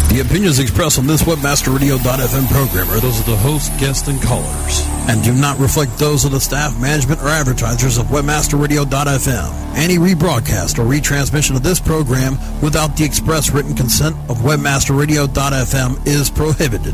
The opinions expressed on this WebmasterRadio.fm program are those of the host, guests, and callers, and do not reflect those of the staff, management, or advertisers of WebmasterRadio.fm. Any rebroadcast or retransmission of this program without the express written consent of WebmasterRadio.fm is prohibited.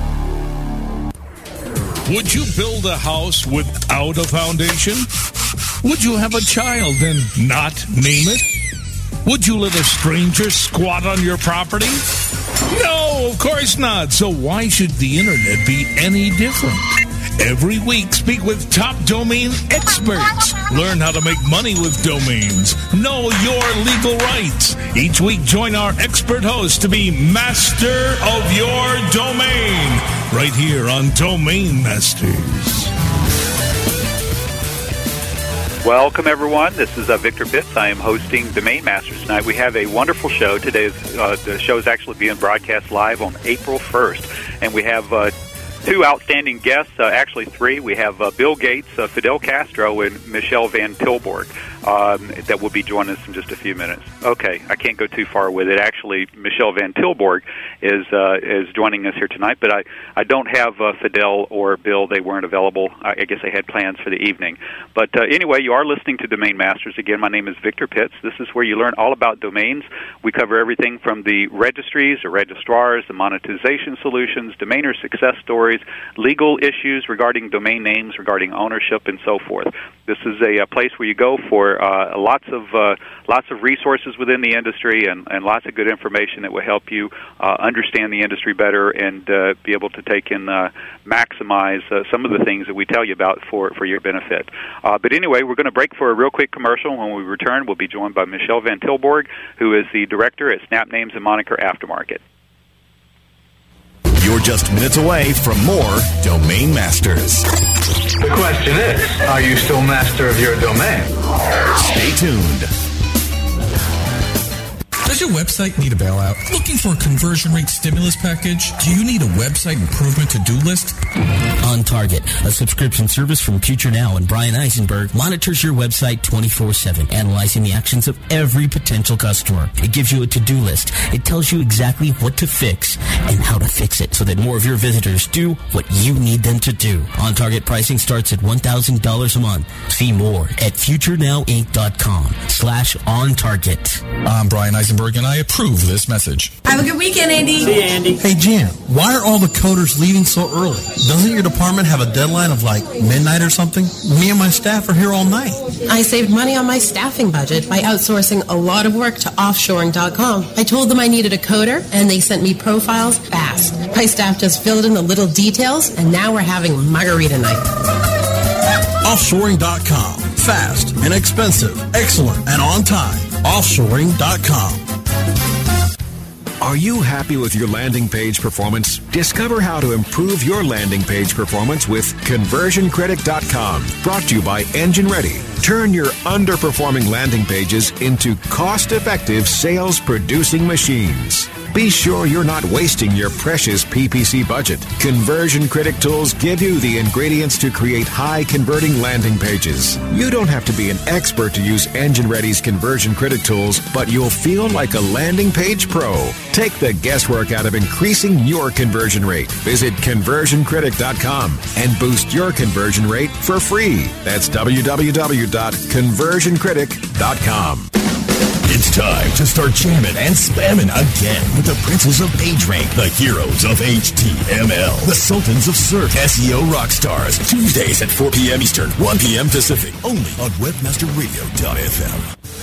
Would you build a house without a foundation? Would you have a child and not name it? Would you let a stranger squat on your property? No, of course not. So why should the internet be any different? Every week, speak with top domain experts. Learn how to make money with domains. Know your legal rights. Each week, join our expert host to be master of your domain. Right here on Domain Masters. Welcome, everyone. This is Victor Pitts. I am hosting Domain Masters tonight. We have a wonderful show. Today, the show is actually being broadcast live on April 1st, and we have two outstanding guests, actually three. We have Bill Gates, Fidel Castro, and Michelle Van Tilburg that will be joining us in just a few minutes. Okay, I can't go too far with it. Actually, Michelle Van Tilburg is joining us here tonight, but I don't have Fidel or Bill. They weren't available. I guess they had plans for the evening. But anyway, you are listening to Domain Masters. Again, my name is Victor Pitts. This is where you learn all about domains. We cover everything from the registries, the registrars, the monetization solutions, domainer success stories, legal issues regarding domain names, regarding ownership, and so forth. This is a place where you go for lots of resources within the industry and lots of good information that will help you understand the industry better and be able to take and maximize some of the things that we tell you about for your benefit. But anyway, we're going to break for a real quick commercial. When we return, we'll be joined by Michelle Van Tilburg, who is the director at Snap Names and Moniker Aftermarket. You're just minutes away from more Domain Masters. The question is, are you still master of your domain? Stay tuned. Does your website need a bailout? Looking for a conversion rate stimulus package? Do you need a website improvement to-do list? On Target, a subscription service from Future Now and Brian Eisenberg, monitors your website 24/7, analyzing the actions of every potential customer. It gives you a to-do list. It tells you exactly what to fix and how to fix it so that more of your visitors do what you need them to do. On Target pricing starts at $1,000 a month. See more at futurenowinc.com/ontarget. I'm Brian Eisenberg, and I approve this message. Have a good weekend, Andy. See you, Andy. Hey, Jan, why are all the coders leaving so early? Doesn't your department have a deadline of like midnight or something? Me and my staff are here all night. I saved money on my staffing budget by outsourcing a lot of work to offshoring.com. I told them I needed a coder, and they sent me profiles fast. My staff just filled in the little details, and now we're having margarita night. Offshoring.com. Fast, inexpensive, excellent, and on time. Offshoring.com. Are you happy with your landing page performance? Discover how to improve your landing page performance with ConversionCritic.com. Brought to you by Engine Ready. Turn your underperforming landing pages into cost-effective sales-producing machines. Be sure you're not wasting your precious PPC budget. Conversion Critic tools give you the ingredients to create high-converting landing pages. You don't have to be an expert to use Engine Ready's Conversion Critic tools, but you'll feel like a landing page pro. Take the guesswork out of increasing your conversion rate. Visit ConversionCritic.com and boost your conversion rate for free. That's www.ConversionCritic.com. It's time to start jamming and spamming again with the princes of PageRank, the heroes of HTML, the sultans of SERP, SEO rock stars. Tuesdays at 4 p.m. Eastern, 1 p.m. Pacific, only on WebmasterRadio.fm.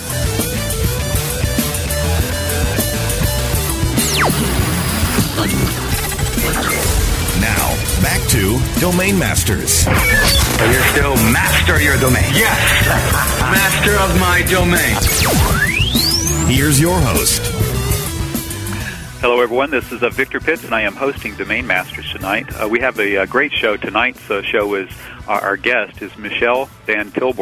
Now, back to Domain Masters. So you're still master of your domain? Yes. Master of my domain. Here's your host. Hello, everyone. This is Victor Pitts, and I am hosting Domain Masters tonight. We have a great show. Tonight's show is our guest is Michelle Van Tilburg.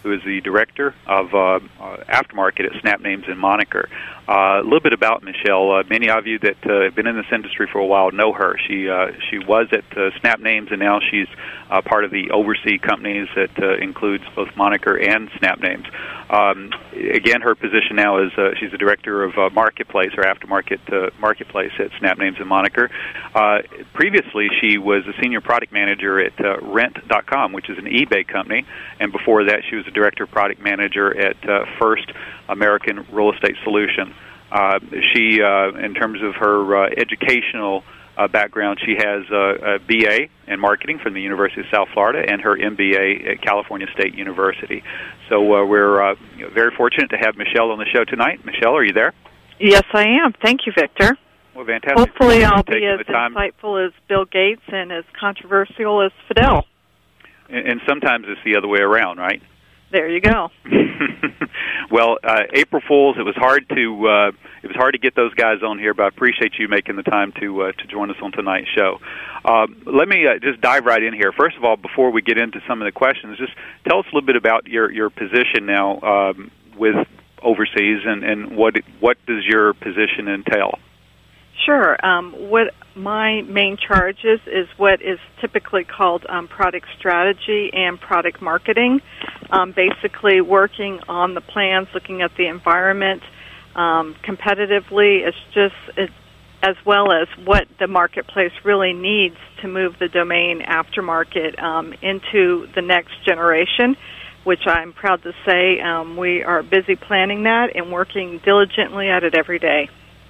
who is the director of aftermarket at Snap Names and Moniker. A little bit about Michelle. Many of you that have been in this industry for a while know her. She was at Snap Names, and now she's part of the overseas companies that includes both Moniker and Snap Names. Again, her position now is she's the director of Marketplace, or aftermarket Marketplace at Snap Names and Moniker. Previously, she was a senior product manager at Rent.com, which is an eBay company, and before that, she was a director of product manager at First American Real Estate Solution. She, in terms of her educational background, she has a BA in marketing from the University of South Florida and her MBA at California State University. So we're very fortunate to have Michelle on the show tonight. Michelle, are you there? Yes, I am. Thank you, Victor. Well, fantastic. Hopefully I'll be as insightful as Bill Gates and as controversial as Fidel. And sometimes it's the other way around, right? There you go. Well, April Fools. It was hard to get those guys on here, but I appreciate you making the time to join us on tonight's show. Let me just dive right in here. First of all, before we get into some of the questions, just tell us a little bit about your position now with overseas, and what does your position entail? Sure. What my main charge is what is typically called product strategy and product marketing. Basically working on the plans, looking at the environment competitively, as well as what the marketplace really needs to move the domain aftermarket into the next generation, which I'm proud to say we are busy planning that and working diligently at it every day.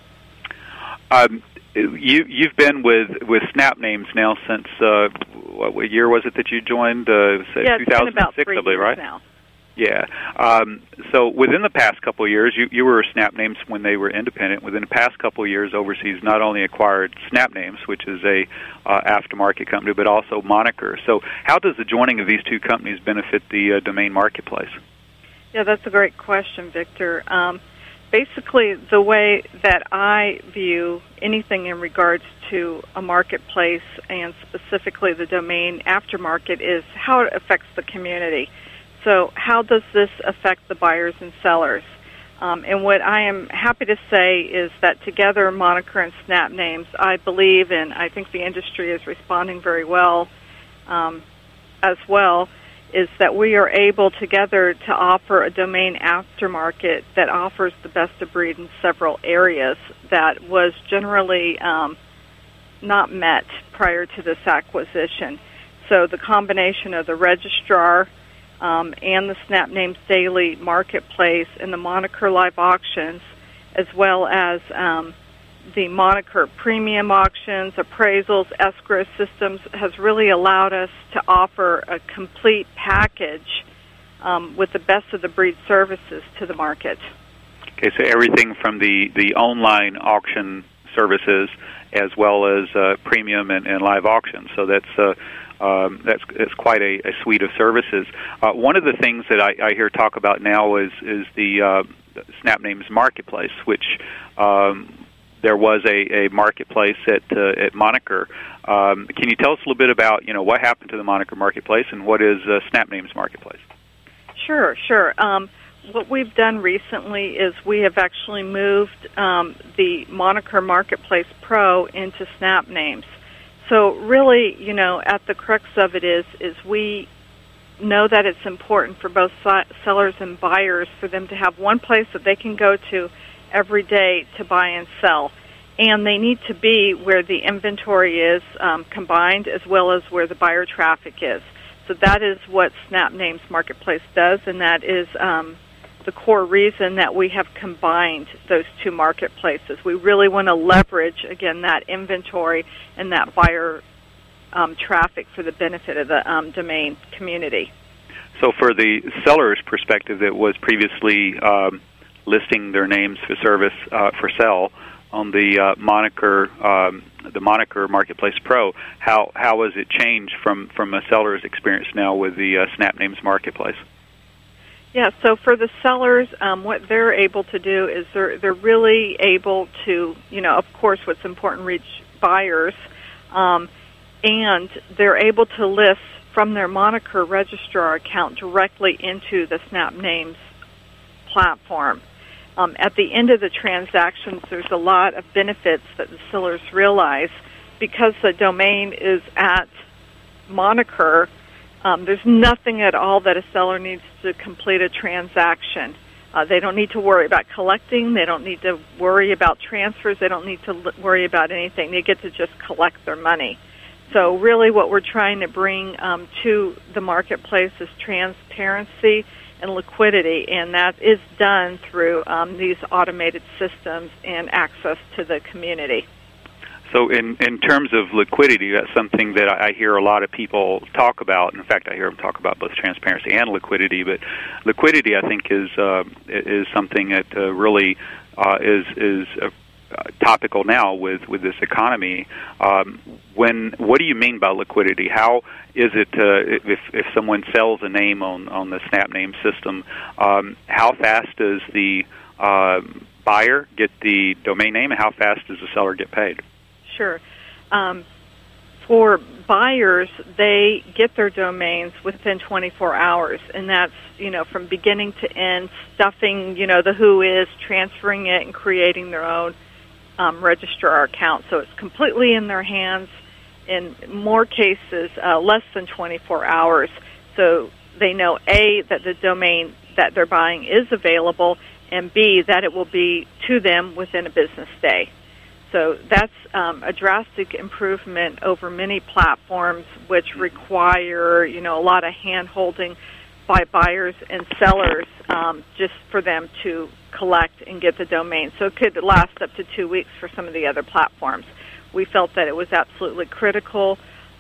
You've been with Snap Names now since what year was it that you joined? Yeah, it's 2006, been about 3 I believe, years right? now. Yeah. So within the past couple of years, you were Snap Names when they were independent. Within the past couple of years, Overseas not only acquired Snap Names, which is a aftermarket company, but also Moniker. So how does the joining of these two companies benefit the domain marketplace? Yeah, that's a great question, Victor. Basically, the way that I view anything in regards to a marketplace and specifically the domain aftermarket is how it affects the community. So how does this affect the buyers and sellers? And what I am happy to say is that together, Moniker and Snap Names, I believe, and I think the industry is responding very well as well, is that we are able together to offer a domain aftermarket that offers the best of breed in several areas that was generally not met prior to this acquisition. So the combination of the registrar and the Snap Names Daily Marketplace and the Moniker Live Auctions, as well as the Moniker Premium Auctions, appraisals, escrow systems, has really allowed us to offer a complete package with the best of the breed services to the market. Okay, so everything from the online auction services as well as premium and live auctions. So that's quite a suite of services. One of the things that I hear talk about now is the Snap Names Marketplace, which there was a marketplace at Moniker. Can you tell us a little bit about what happened to the Moniker Marketplace and what is Snap Names Marketplace? Sure. What we've done recently is we have actually moved the Moniker Marketplace Pro into Snap Names. So really, at the crux of it is we know that it's important for both sellers and buyers for them to have one place that they can go to every day to buy and sell. And they need to be where the inventory is combined as well as where the buyer traffic is. So that is what Snap Names Marketplace does, and that is the core reason that we have combined those two marketplaces. We really want to leverage, again, that inventory and that buyer traffic for the benefit of the domain community. So for the seller's perspective that was previously listing their names for service for sale on the Moniker Marketplace Pro, how has it changed from a seller's experience now with the Snap Names Marketplace? Yeah, so for the sellers, what they're able to do is they're really able to, of course, what's important, reach buyers, and they're able to list from their moniker registrar account directly into the Snap Names platform. At the end of the transactions, there's a lot of benefits that the sellers realize. Because the domain is at moniker, there's nothing at all that a seller needs to complete a transaction. They don't need to worry about collecting. They don't need to worry about transfers. They don't need to worry about anything. They get to just collect their money. So really what we're trying to bring to the marketplace is transparency and liquidity, and that is done through these automated systems and access to the community. So in terms of liquidity, that's something that I hear a lot of people talk about. In fact, I hear them talk about both transparency and liquidity. But liquidity, I think, is something that really is topical now with this economy. What do you mean by liquidity? How is it if someone sells a name on the Snap Name system? How fast does the buyer get the domain name, and how fast does the seller get paid? Sure. For buyers, they get their domains within 24 hours, and that's, from beginning to end, stuffing, the who is, transferring it, and creating their own registrar account. So it's completely in their hands. In more cases, less than 24 hours. So they know, A, that the domain that they're buying is available, and B, that it will be to them within a business day. So that's a drastic improvement over many platforms which require, a lot of hand-holding by buyers and sellers just for them to collect and get the domain. So it could last up to 2 weeks for some of the other platforms. We felt that it was absolutely critical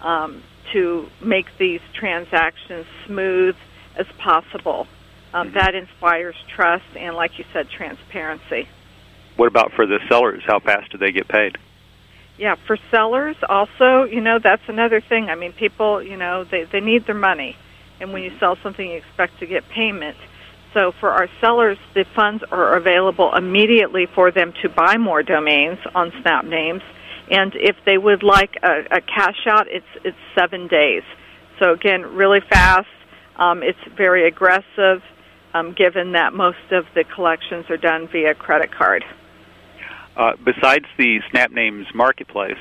to make these transactions smooth as possible. That inspires trust and, like you said, transparency. What about for the sellers? How fast do they get paid? Yeah, for sellers also, that's another thing. I mean, people, they need their money. And when you sell something, you expect to get payment. So for our sellers, the funds are available immediately for them to buy more domains on Snap Names. And if they would like a cash out, it's 7 days. So again, really fast. It's very aggressive, given that most of the collections are done via credit card. Besides the Snap Names marketplace,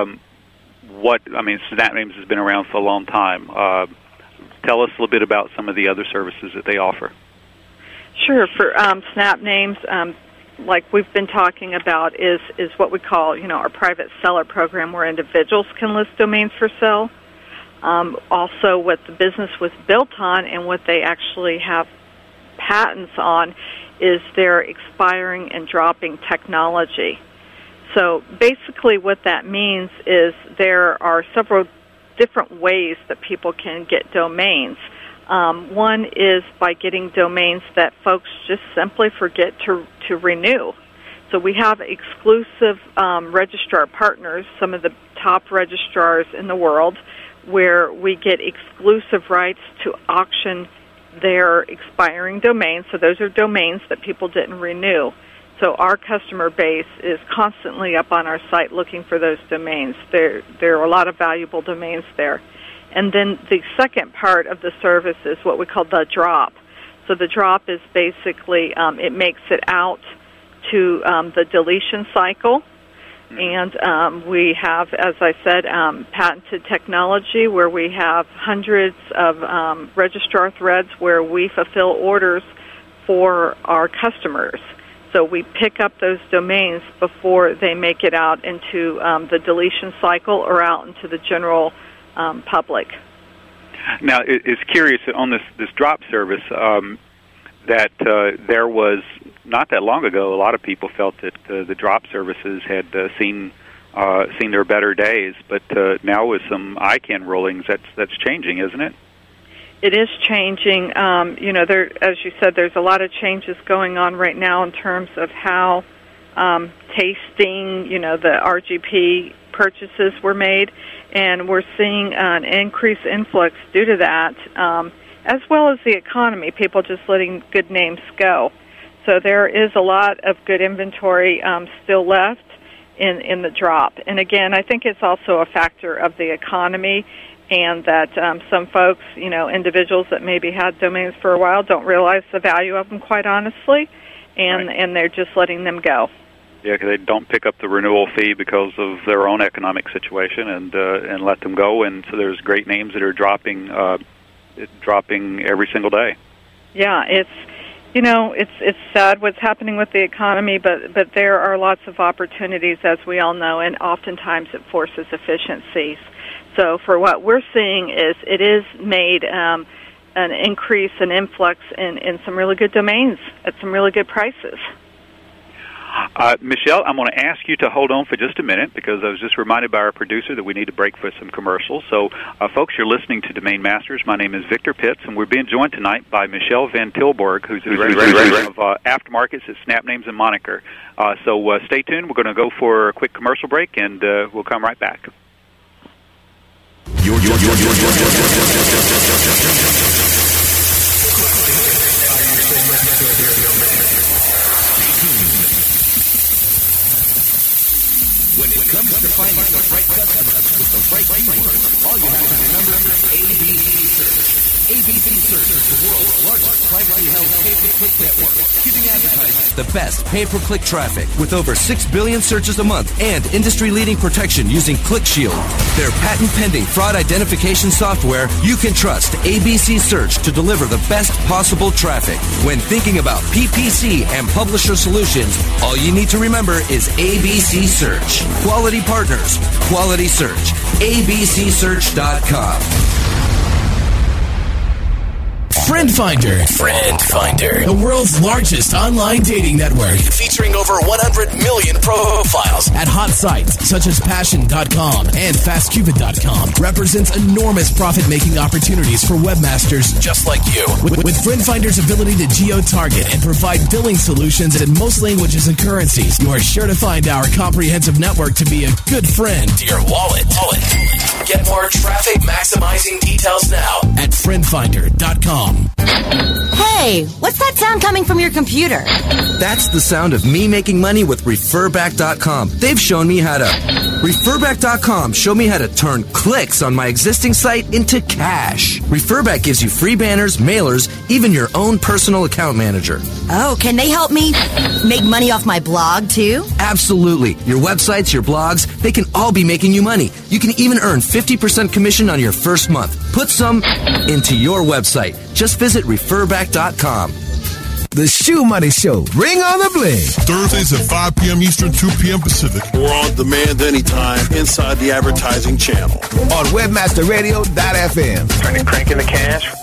Snap Names has been around for a long time. Tell us a little bit about some of the other services that they offer. Sure. For Snap Names, like we've been talking about, is what we call, our private seller program, where individuals can list domains for sale. Also, what the business was built on and what they actually have patents on is their expiring and dropping technology. So basically what that means is there are several different ways that people can get domains. One is by getting domains that folks just simply forget to renew. So we have exclusive registrar partners, some of the top registrars in the world, where we get exclusive rights to auction their expiring domains. So those are domains that people didn't renew. So our customer base is constantly up on our site looking for those domains. There are a lot of valuable domains there. And then the second part of the service is what we call the drop. So the drop is basically, it makes it out to the deletion cycle. And we have, as I said, patented technology where we have hundreds of registrar threads where we fulfill orders for our customers. So we pick up those domains before they make it out into the deletion cycle or out into the general public. Now, it's curious on this drop service that there was, not that long ago, a lot of people felt that the drop services had seen their better days, but now with some ICANN rulings, that's changing, isn't it? It is changing. There, as you said, there's a lot of changes going on right now in terms of how tasting, the RGP purchases were made, and we're seeing an increased influx due to that, as well as the economy, people just letting good names go. So there is a lot of good inventory still left in the drop. And again, I think it's also a factor of the economy and that some folks, individuals that maybe had domains for a while don't realize the value of them, quite honestly, and they're just letting them go. Yeah, because they don't pick up the renewal fee because of their own economic situation, and let them go. And so there's great names that are dropping every single day. Yeah, it's sad what's happening with the economy, but there are lots of opportunities, as we all know, and oftentimes it forces efficiencies. So for what we're seeing is it is made an increase, an influx in some really good domains at some really good prices. Michelle, I'm going to ask you to hold on for just a minute because I was just reminded by our producer that we need to break for some commercials. So, folks, you're listening to Domain Masters. My name is Victor Pitts, and we're being joined tonight by Michelle Van Tilburg, who's the director of aftermarkets at Snap Names and Moniker. So stay tuned. We're going to go for a quick commercial break, and we'll come right back. When it comes to finding the right customers with the right keywords, all you have to remember is ABC Search. ABC Search is the world's largest privately held pay-per-click network, giving advertisers the best pay-per-click traffic with over 6 billion searches a month and industry-leading protection using ClickShield. Their patent-pending fraud identification software, you can trust ABC Search to deliver the best possible traffic. When thinking about PPC and publisher solutions, all you need to remember is ABC Search. Quality partners, quality search. abcsearch.com. Friend Finder. The world's largest online dating network. Featuring over 100 million profiles. At hot sites such as Passion.com and FastCupid.com. Represents enormous profit-making opportunities for webmasters just like you. With Friend Finder's ability to geo-target and provide billing solutions in most languages and currencies, you are sure to find our comprehensive network to be a good friend to your wallet. Get more traffic maximizing details now at FriendFinder.com. Hey, what's that sound coming from your computer? That's the sound of me making money with Referback.com. They've shown me how to... Referback.com showed me how to turn clicks on my existing site into cash. Referback gives you free banners, mailers, even your own personal account manager. Oh, can they help me make money off my blog, too? Absolutely. Your websites, your blogs, they can all be making you money. You can even earn 50% commission on your first month. Put some into your website. Just visit Referback.com. The Shoe Money Show. Ring on the bling. Thursdays at 5 p.m. Eastern, 2 p.m. Pacific. We're on demand anytime inside the advertising channel. On WebmasterRadio.fm. Trying to crank in the cash.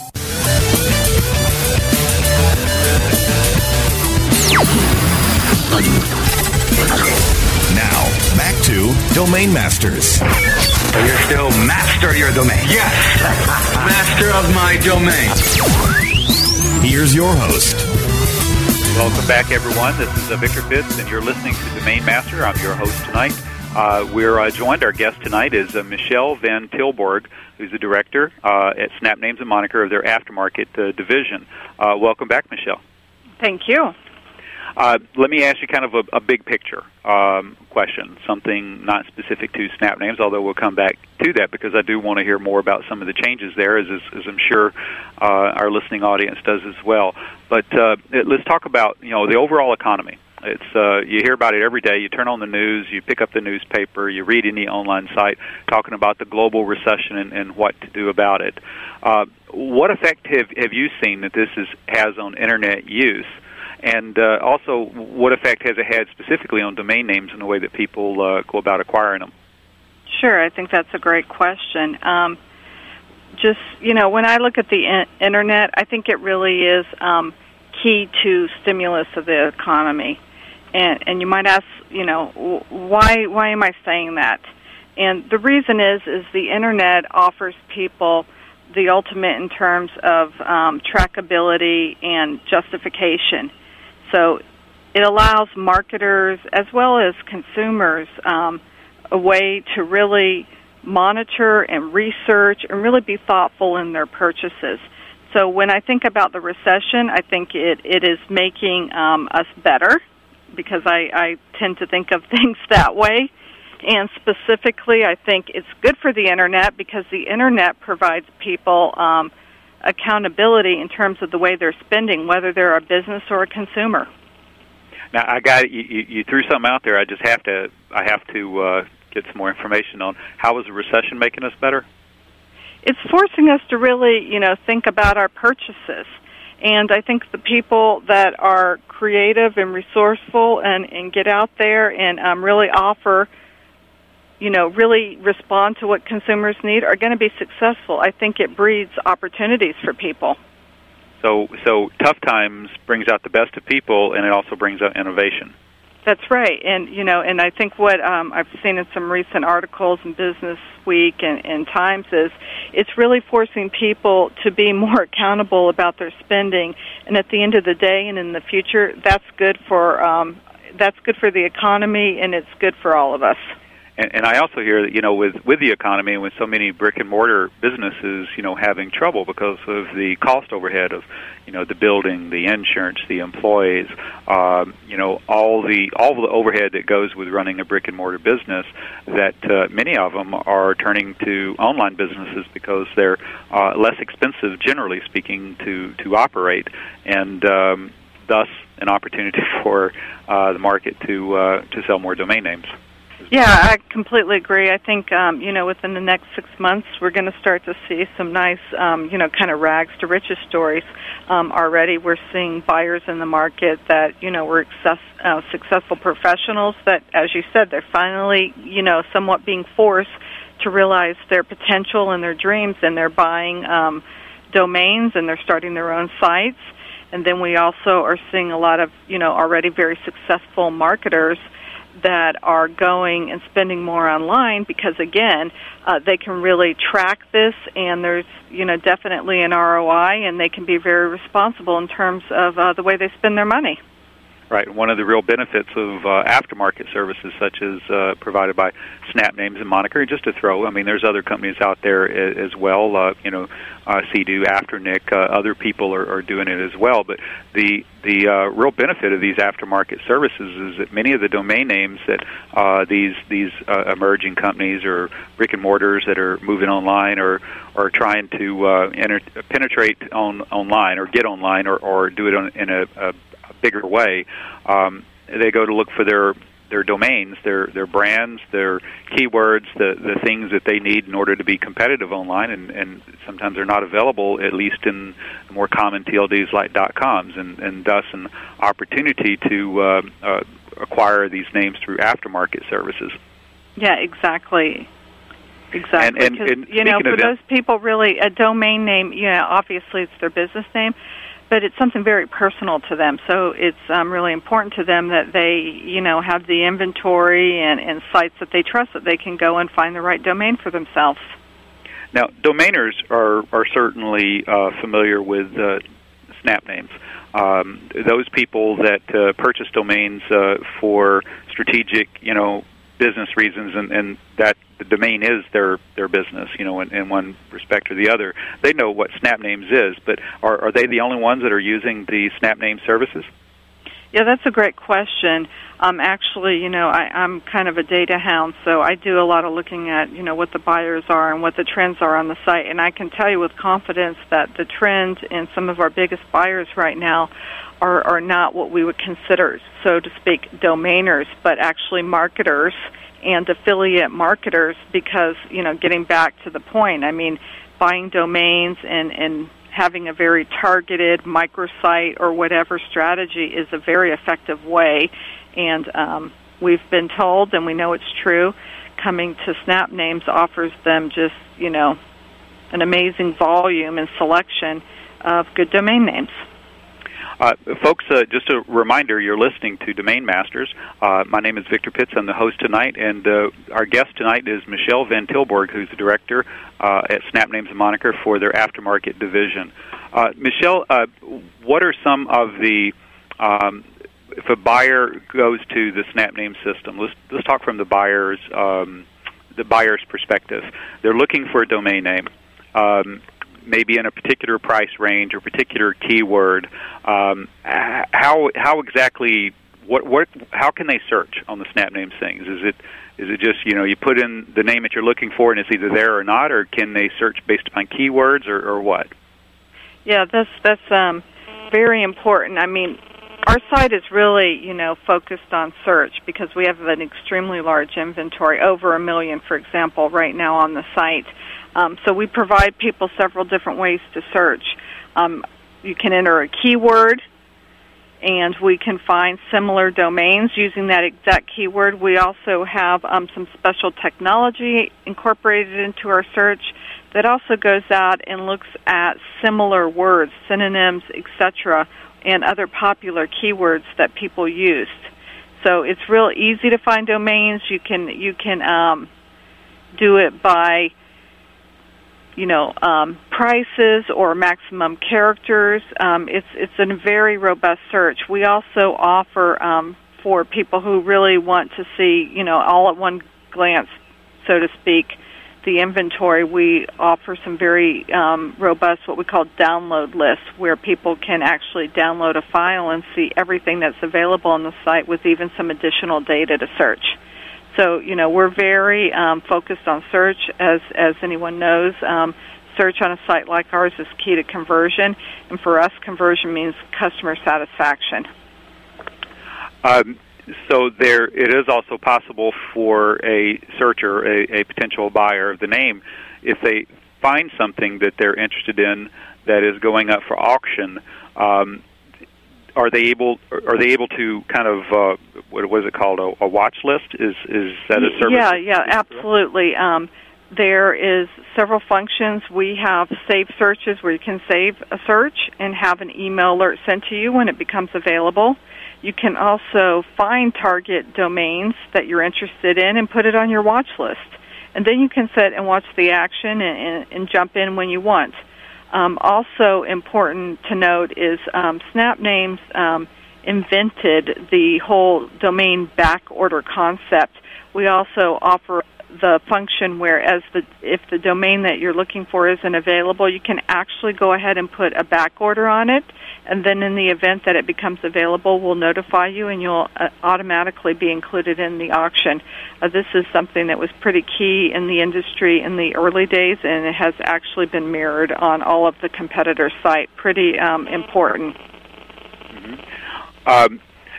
Now, back to Domain Masters. So you're still master your domain. Yes. Master of my domain. Here's your host. Welcome back, everyone. This is Victor Pitts, and you're listening to Domain Master. I'm your host tonight. We're joined, our guest tonight is Michelle Van Tilburg, who's the director at Snap Names and Moniker of their aftermarket division. Welcome back, Michelle. Thank you. Let me ask you kind of a big picture question, something not specific to Snap Names, although we'll come back to that because I do want to hear more about some of the changes there, as I'm sure our listening audience does as well. But let's talk about the overall economy. It's you hear about it every day. You turn on the news, you pick up the newspaper, you read any online site talking about the global recession and what to do about it. What effect have you seen that this has on Internet use? And also, what effect has it had specifically on domain names and the way that people go about acquiring them? Sure, I think that's a great question. When I look at the Internet, I think it really is key to stimulus of the economy. And you might ask, why am I saying that? And the reason is the Internet offers people the ultimate in terms of trackability and justification. So it allows marketers as well as consumers a way to really monitor and research and really be thoughtful in their purchases. So when I think about the recession, I think it is making us better because I tend to think of things that way. And specifically, I think it's good for the Internet because the Internet provides people accountability in terms of the way they're spending, whether they're a business or a consumer. Now, I got it. You threw something out there. I have to get some more information on how is the recession making us better? It's forcing us to really, think about our purchases. And I think the people that are creative and resourceful and get out there and really offer, really respond to what consumers need are going to be successful. I think it breeds opportunities for people. So tough times brings out the best of people, and it also brings out innovation. That's right. And, and I think what I've seen in some recent articles in Business Week and Times is it's really forcing people to be more accountable about their spending. And at the end of the day and in the future, that's good for the economy, and it's good for all of us. And I also hear that, with the economy and with so many brick-and-mortar businesses, having trouble because of the cost overhead of, the building, the insurance, the employees, all the overhead that goes with running a brick-and-mortar business, that many of them are turning to online businesses because they're less expensive, generally speaking, to operate, and thus an opportunity for the market to sell more domain names. Yeah, I completely agree. I think, within the next 6 months, we're going to start to see some nice, kind of rags to riches stories. Already we're seeing buyers in the market that, were successful professionals that, as you said, they're finally, somewhat being forced to realize their potential and their dreams, and they're buying domains and they're starting their own sites. And then we also are seeing a lot of, already very successful marketers that are going and spending more online because, again, they can really track this, and there's, definitely an ROI, and they can be very responsible in terms of the way they spend their money. Right. One of the real benefits of aftermarket services such as provided by Snap Names and Moniker, just to throw, there's other companies out there as well, Sea-Doo, Afternic, other people are doing it as well. But the real benefit of these aftermarket services is that many of the domain names that these emerging companies or brick and mortars that are moving online or trying to penetrate online or get online or do it in a bigger way, they go to look for their domains, their brands, their keywords, the things that they need in order to be competitive online, and sometimes they're not available, at least in the more common TLDs like .coms, and thus an opportunity to acquire these names through aftermarket services. Yeah, exactly. Exactly. And for those people, really, a domain name, obviously it's their business name, but it's something very personal to them. So it's really important to them that they, have the inventory and sites that they trust, that they can go and find the right domain for themselves. Now, domainers are certainly familiar with Snap Names. Those people that purchase domains for strategic, business reasons, and that the domain is their business, in one respect or the other. They know what Snap Names is, but are they the only ones that are using the Snap Name services? Yeah, that's a great question. Actually, I'm kind of a data hound, so I do a lot of looking at, what the buyers are and what the trends are on the site. And I can tell you with confidence that the trend in some of our biggest buyers right now are not what we would consider, so to speak, domainers, but actually marketers and affiliate marketers because, getting back to the point, buying domains and having a very targeted microsite or whatever strategy is a very effective way. And we've been told, and we know it's true, coming to Snap Names offers them just, an amazing volume and selection of good domain names. Folks, just a reminder, you're listening to Domain Masters. My name is Victor Pitts. I'm the host tonight, and our guest tonight is Michelle Van Tilburg, who's the director at Snap Names and Moniker for their aftermarket division. Michelle, what are some of the, if a buyer goes to the Snap Name system, let's talk from the buyer's perspective. They're looking for a domain name. Maybe in a particular price range or particular keyword. How exactly how can they search on the SnapNames things? Is it just, you put in the name that you're looking for and it's either there or not, or can they search based upon keywords or what? Yeah, that's very important. I mean, our site is really, focused on search because we have an extremely large inventory, over 1 million, for example, right now on the site. So we provide people several different ways to search. You can enter a keyword, and we can find similar domains using that exact keyword. We also have some special technology incorporated into our search that also goes out and looks at similar words, synonyms, etc., and other popular keywords that people used. So it's real easy to find domains. You can do it by prices or maximum characters. It's a very robust search. We also offer for people who really want to see, all at one glance, so to speak, the inventory. We offer some very robust, what we call download lists, where people can actually download a file and see everything that's available on the site with even some additional data to search. So, we're very focused on search, as anyone knows. Search on a site like ours is key to conversion, and for us, conversion means customer satisfaction. So it is also possible for a searcher, a potential buyer of the name, if they find something that they're interested in that is going up for auction, are they able to kind of what is it called, a watch list? Is that a service? Yeah, absolutely. There is several functions. We have save searches where you can save a search and have an email alert sent to you when it becomes available. You can also find target domains that you're interested in and put it on your watch list. And then you can sit and watch the action and jump in when you want. Also important to note is SnapNames invented the whole domain back order concept. We also offer the function where if the domain that you're looking for isn't available, you can actually go ahead and put a back order on it, and then in the event that it becomes available, we'll notify you and you'll automatically be included in the auction. This is something that was pretty key in the industry in the early days, and it has actually been mirrored on all of the competitor sites. Pretty important. Mm-hmm.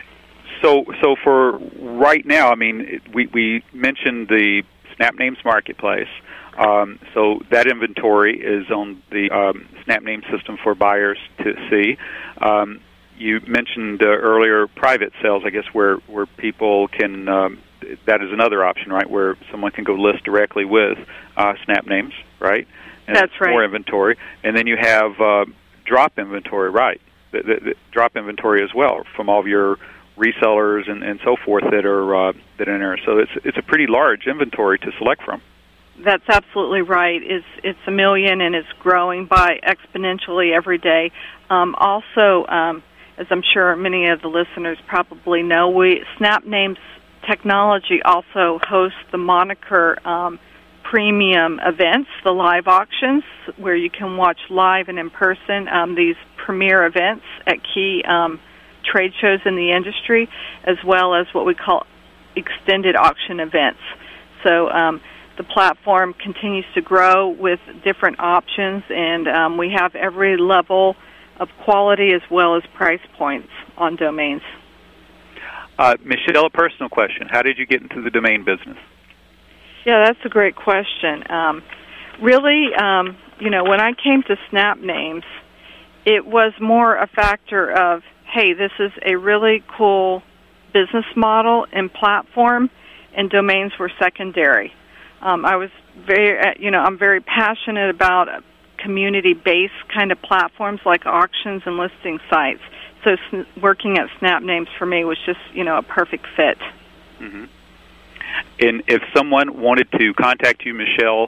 So for right now, I mean, we mentioned the SnapNames Marketplace. So that inventory is on the SnapNames system for buyers to see. You mentioned earlier private sales, I guess, where people can, that is another option, right, where someone can go list directly with SnapNames, right? And that's right. More inventory. And then you have drop inventory, right, the drop inventory as well from all of your resellers and so forth that are enter. So it's a pretty large inventory to select from. That's absolutely right. It's 1 million and it's growing by exponentially every day. Also, as I'm sure many of the listeners probably know, SnapNames Technology also hosts the Moniker premium events, the live auctions, where you can watch live and in person these premier events at key trade shows in the industry, as well as what we call extended auction events. So the platform continues to grow with different options, and we have every level of quality as well as price points on domains. Michelle, a personal question. How did you get into the domain business? Yeah, that's a great question. Really, when I came to SnapNames, it was more a factor of, hey, this is a really cool business model and platform, and domains were secondary. I was I'm very passionate about community-based kind of platforms like auctions and listing sites. So working at SnapNames for me was just, a perfect fit. Mm-hmm. And if someone wanted to contact you, Michelle,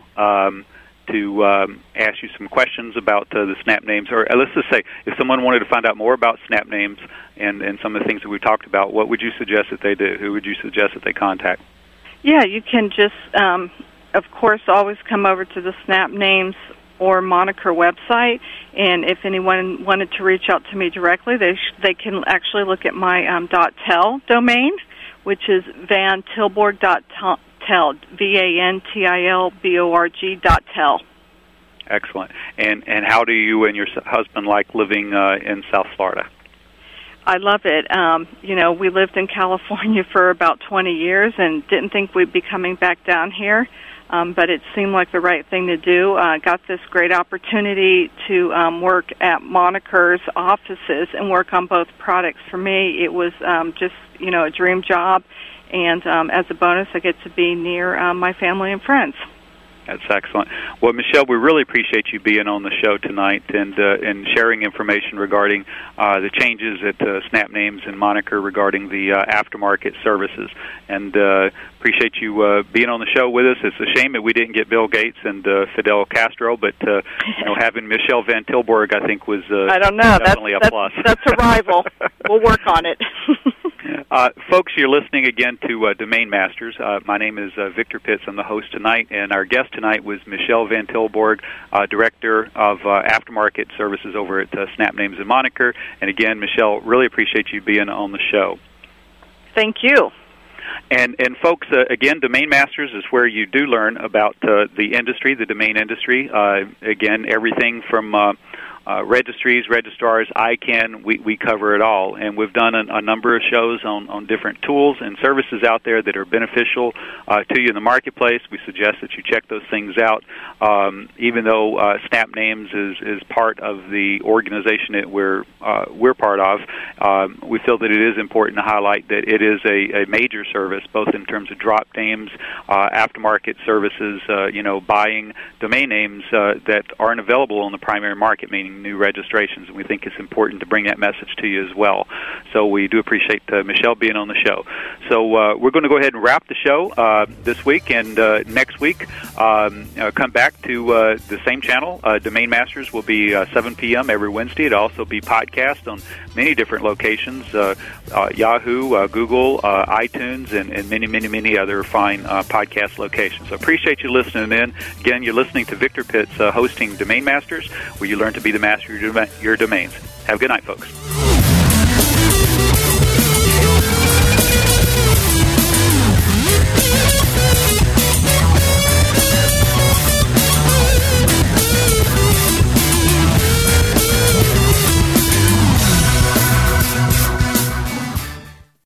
to ask you some questions about the SnapNames, or let's just say if someone wanted to find out more about SnapNames and some of the things that we talked about, what would you suggest that they do? Who would you suggest that they contact? Yeah, you can just, of course, always come over to the SnapNames or Moniker website. And if anyone wanted to reach out to me directly, they can actually look at my .tel domain, which is vantilborg.tel, vantilborg.tel. Excellent. And how do you and your husband like living in South Florida? I love it. We lived in California for about 20 years and didn't think we'd be coming back down here, but it seemed like the right thing to do. Got this great opportunity to work at Moniker's offices and work on both products. For me, it was just, a dream job, and as a bonus, I get to be near my family and friends. That's excellent. Well, Michelle, we really appreciate you being on the show tonight and sharing information regarding the changes at Snap Names and Moniker regarding the aftermarket services. And appreciate you being on the show with us. It's a shame that we didn't get Bill Gates and Fidel Castro, but having Michelle Van Tilborg, I think, was I don't know. Definitely a plus. That's a rival. We'll work on it. Folks, you're listening again to Domain Masters. My name is Victor Pitts. I'm the host tonight, and our guest tonight was Michelle Van Tilborg, Director of Aftermarket Services over at Snap Names and Moniker. And again, Michelle, really appreciate you being on the show. Thank you. And folks, again, Domain Masters is where you do learn about the industry, the domain industry. Again, everything from registries, registrars, ICANN, we cover it all. And we've done a number of shows on different tools and services out there that are beneficial to you in the marketplace. We suggest that you check those things out. Even though Snap Names is part of the organization that we're part of, we feel that it is important to highlight that it is a major service, both in terms of drop names, aftermarket services, buying domain names that aren't available on the primary market, meaning new registrations, and we think it's important to bring that message to you as well. So we do appreciate Michelle being on the show. So we're going to go ahead and wrap the show this week, and next week come back to the same channel. Domain Masters will be 7 p.m. every Wednesday. It'll also be podcast on many different locations, Yahoo, Google, iTunes, and many other fine podcast locations. So appreciate you listening in. Again, you're listening to Victor Pitts hosting Domain Masters, where you learn to be the master of your domains. Have a good night, folks.